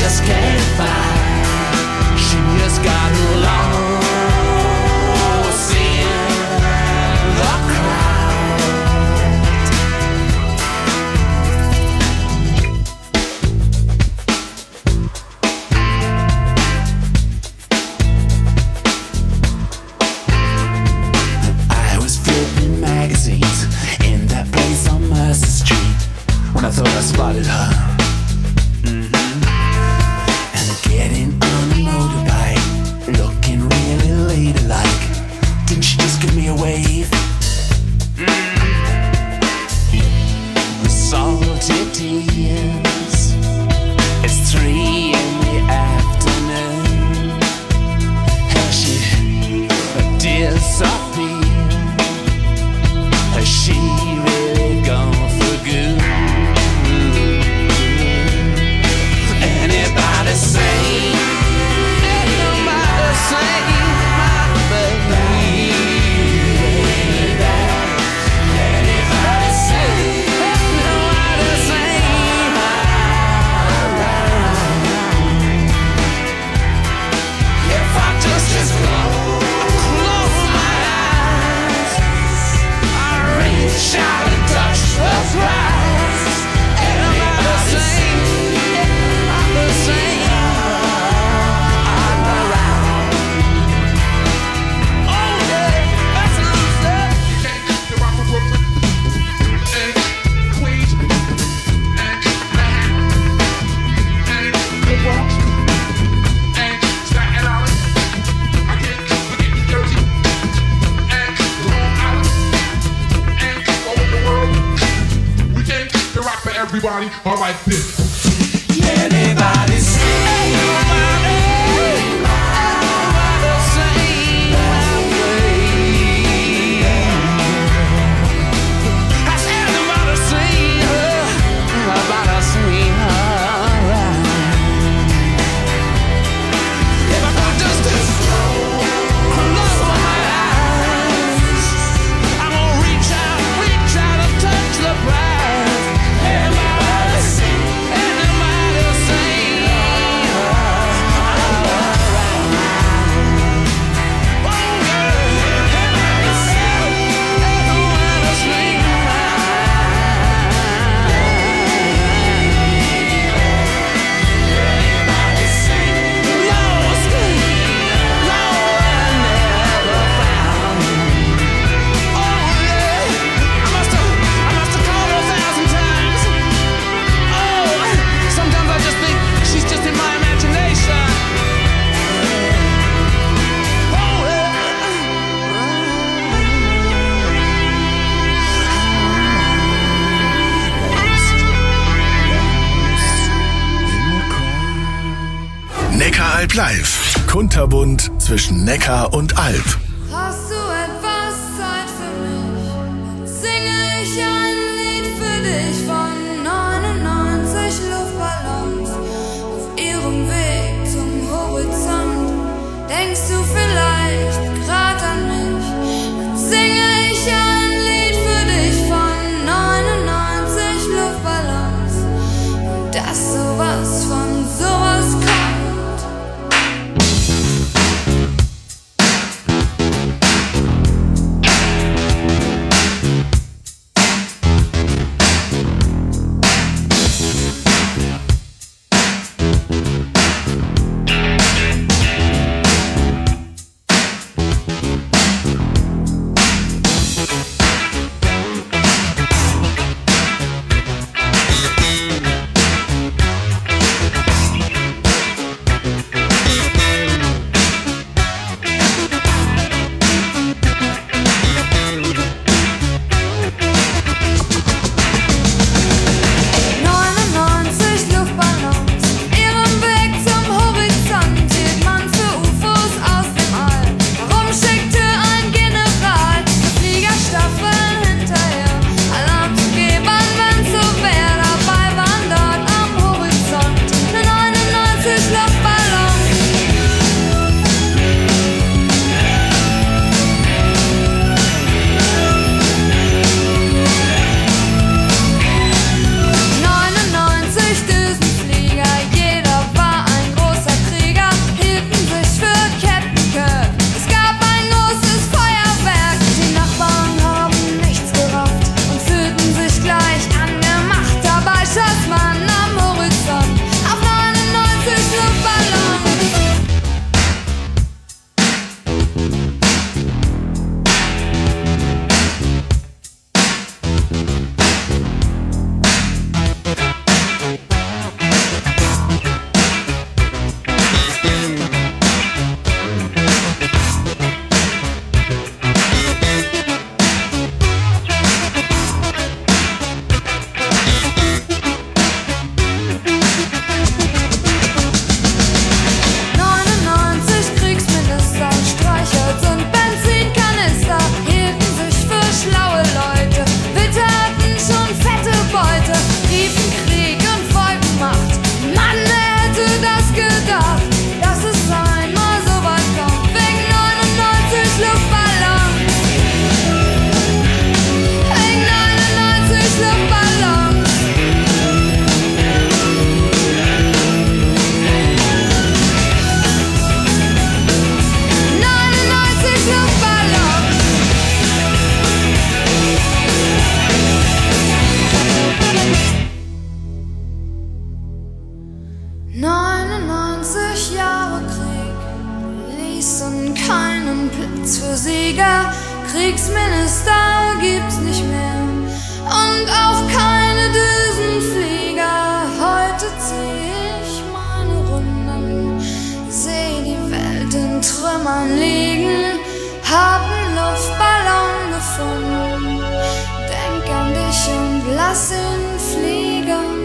just can't find. She just got lost in the crowd. I was flipping magazines in that place on Mercer Street when I thought I spotted her. And getting on a motorbike, looking really ladylike. Didn't she just give me a wave? Salty tears. It's 3 in the afternoon. Has she disappeared? Has she really gone for good? Anybody sing? Anybody sing my baby? Anybody sing? Anybody sing my if I just close my eyes, I reach out and touch the prize. Anybody sing? Anybody sing around? Oh yeah, that's enough stuff. The rock from Brooklyn and Queens and Manhattan and the Bronx and Staten Island. I can't forget New Jersey and Long Island and all over the world. We came to rock for everybody. All right, this. Anybody sing? Anybody sing my way? Has anybody seen her? Anybody seen her right? If I could just close my eyes, I'm gonna reach out and touch the prize. Anybody sing? Anybody sing her right? Oh girl, anybody sing? Anybody sing Anybody sing? Lost, and never found. Oh yeah, I must have called her 1,000 times. Oh, sometimes I just think she's just in my imagination. Oh Neckaralb live. Kunterbunt zwischen Neckar und Alb. Hast du etwas Zeit für mich? Dann singe ich ein Lied für dich von 99 Luftballons auf ihrem Weg zum Horizont. Denkst du vielleicht grad an mich? Dann singe ich ein Lied für dich von 99 Luftballons und dass sowas von sowas kommt. Jahre Krieg ließen keinen Platz für Sieger. Kriegsminister gibt's nicht mehr und auch keine Düsenflieger. Heute zieh ich meine Runden, seh die Welt in Trümmern liegen, hab 'n Luftballon gefunden, denk an dich und lass ihn fliegen.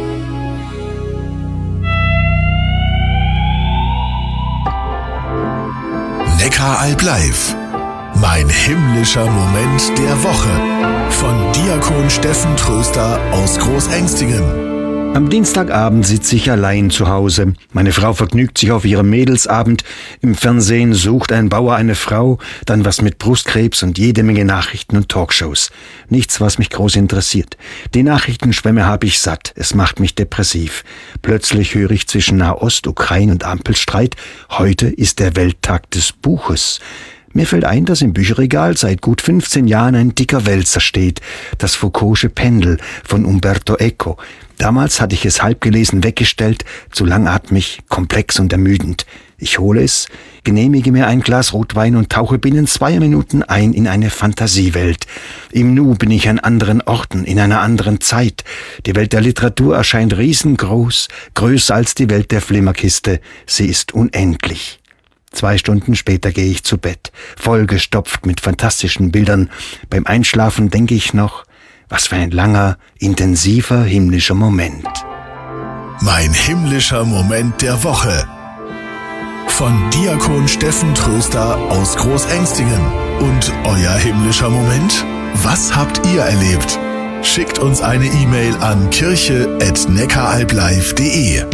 Neckaralb live. Mein himmlischer Moment der Woche. Von Diakon Steffen Tröster aus Großängstingen. Am Dienstagabend sitze ich allein zu Hause. Meine Frau vergnügt sich auf ihrem Mädelsabend. Im Fernsehen sucht ein Bauer eine Frau, dann was mit Brustkrebs und jede Menge Nachrichten und Talkshows. Nichts, was mich groß interessiert. Die Nachrichtenschwemme habe ich satt. Es macht mich depressiv. Plötzlich höre ich zwischen Nahost, Ukraine und Ampelstreit: Heute ist der Welttag des Buches. Mir fällt ein, dass im Bücherregal seit gut 15 Jahren ein dicker Wälzer steht, das Foucault'sche Pendel von Umberto Eco. Damals hatte ich es halb gelesen weggestellt, zu langatmig, komplex und ermüdend. Ich hole es, genehmige mir ein Glas Rotwein und tauche binnen 2 Minuten ein in eine Fantasiewelt. Im Nu bin ich an anderen Orten, in einer anderen Zeit. Die Welt der Literatur erscheint riesengroß, größer als die Welt der Flimmerkiste. Sie ist unendlich. 2 Stunden später gehe ich zu Bett, vollgestopft mit fantastischen Bildern. Beim Einschlafen denke ich noch: Was für ein langer, intensiver himmlischer Moment. Mein himmlischer Moment der Woche. Von Diakon Steffen Tröster aus Großängstingen. Und euer himmlischer Moment? Was habt ihr erlebt? Schickt uns eine E-Mail an kirche@neckaralblive.de.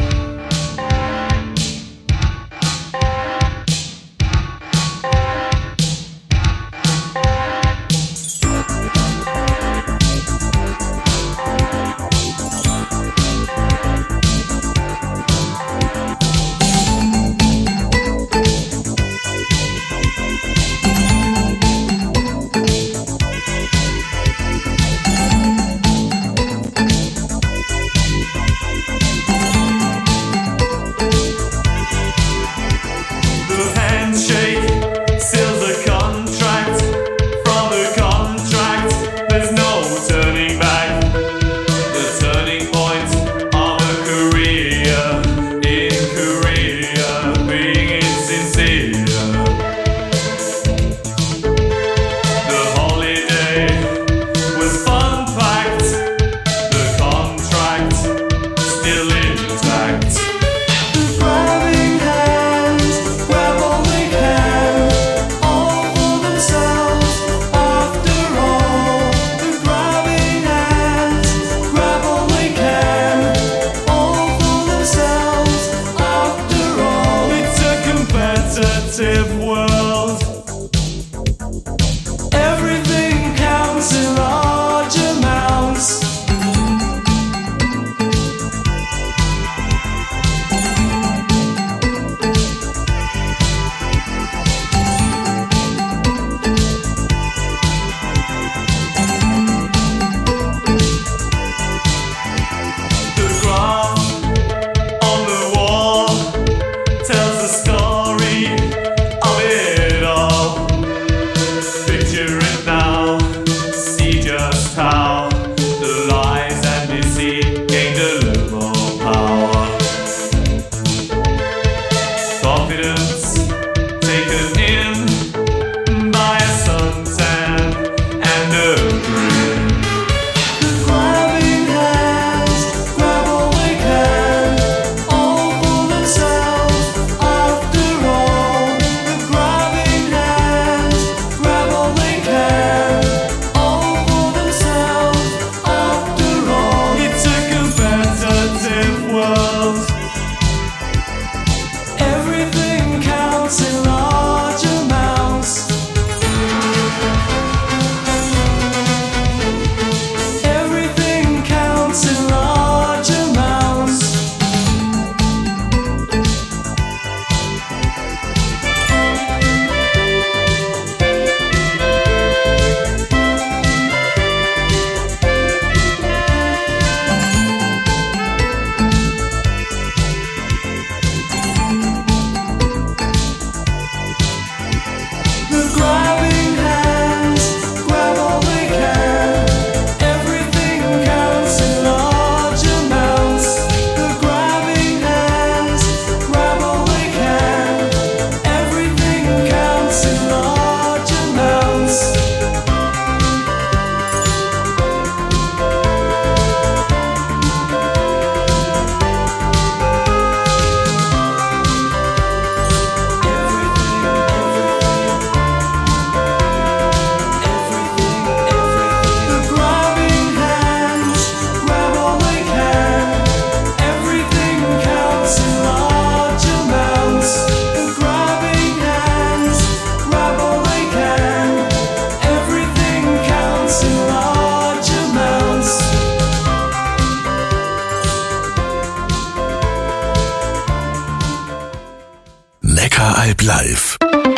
Neckaralb live.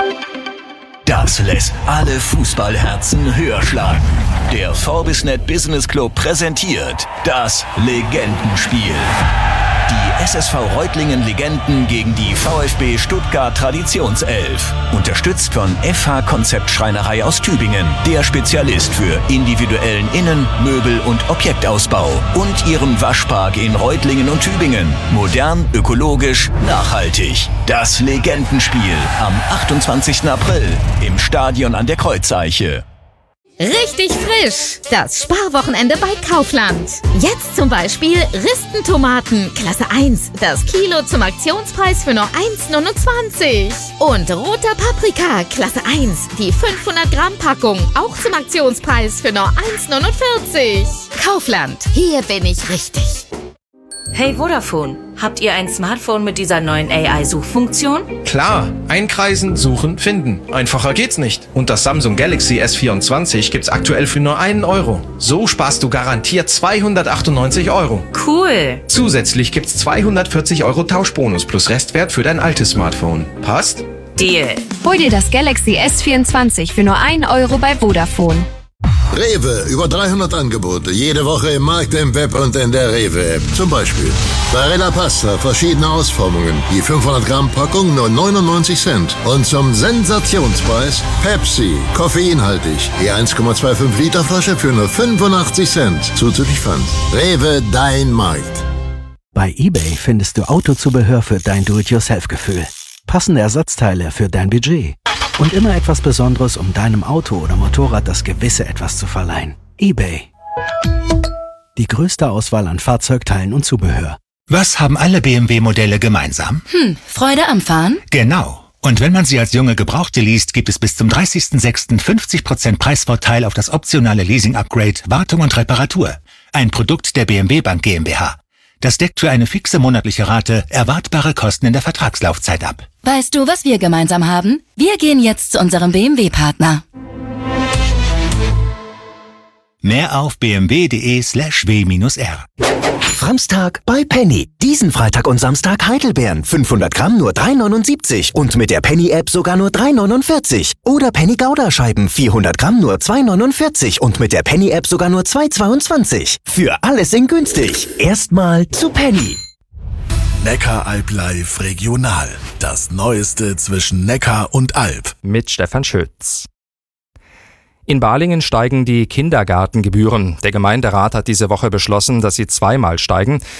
Das lässt alle Fußballherzen höher schlagen. Der Forbisnet Business Club präsentiert das Legendenspiel. Die SSV Reutlingen Legenden gegen die VfB Stuttgart Traditionself. Unterstützt von FH Konzept Schreinerei aus Tübingen, der Spezialist für individuellen Innen-, Möbel- und Objektausbau. Und ihrem Waschpark in Reutlingen und Tübingen. Modern, ökologisch, nachhaltig. Das Legendenspiel am 28. April im Stadion an der Kreuzeiche. Richtig frisch! Das Sparwochenende bei Kaufland. Jetzt zum Beispiel Ristentomaten, Klasse 1, das Kilo zum Aktionspreis für nur 1,29. Und roter Paprika, Klasse 1, die 500 Gramm Packung, auch zum Aktionspreis für nur 1,49. Kaufland, hier bin ich richtig. Hey Vodafone, habt ihr ein Smartphone mit dieser neuen AI-Suchfunktion? Klar, einkreisen, suchen, finden. Einfacher geht's nicht. Und das Samsung Galaxy S24 gibt's aktuell für nur 1 Euro. So sparst du garantiert 298 Euro. Cool. Zusätzlich gibt's 240 Euro Tauschbonus plus Restwert für dein altes Smartphone. Passt? Deal. Hol dir das Galaxy S24 für nur 1 Euro bei Vodafone. Rewe, über 300 Angebote, jede Woche im Markt, im Web und in der Rewe-App. Zum Beispiel Barilla Pasta, verschiedene Ausformungen, die 500 Gramm Packung nur 99 Cent. Und zum Sensationspreis Pepsi, koffeinhaltig, die 1,25 Liter Flasche für nur 85 Cent, zuzüglich Pfand. Rewe, dein Markt. Bei eBay findest du Autozubehör für dein Do-it-yourself-Gefühl, passende Ersatzteile für dein Budget und immer etwas Besonderes, um deinem Auto oder Motorrad das gewisse Etwas zu verleihen. eBay. Die größte Auswahl an Fahrzeugteilen und Zubehör. Was haben alle BMW-Modelle gemeinsam? Freude am Fahren? Genau. Und wenn man sie als junge Gebrauchte liest, gibt es bis zum 30.06. 50% Preisvorteil auf das optionale Leasing-Upgrade, Wartung und Reparatur. Ein Produkt der BMW Bank GmbH. Das deckt für eine fixe monatliche Rate erwartbare Kosten in der Vertragslaufzeit ab. Weißt du, was wir gemeinsam haben? Wir gehen jetzt zu unserem BMW-Partner. Mehr auf bmw.de/w-r. Samstag bei Penny. Diesen Freitag und Samstag Heidelbeeren. 500 Gramm nur 3,79 und mit der Penny-App sogar nur 3,49. Oder Penny-Gouda-Scheiben. 400 Gramm nur 2,49 und mit der Penny-App sogar nur 2,22. Für alles in günstig. Erstmal zu Penny. Neckaralb live regional. Das Neueste zwischen Neckar und Alb. Mit Stefan Schütz. In Balingen steigen die Kindergartengebühren. Der Gemeinderat hat diese Woche beschlossen, dass sie zweimal steigen.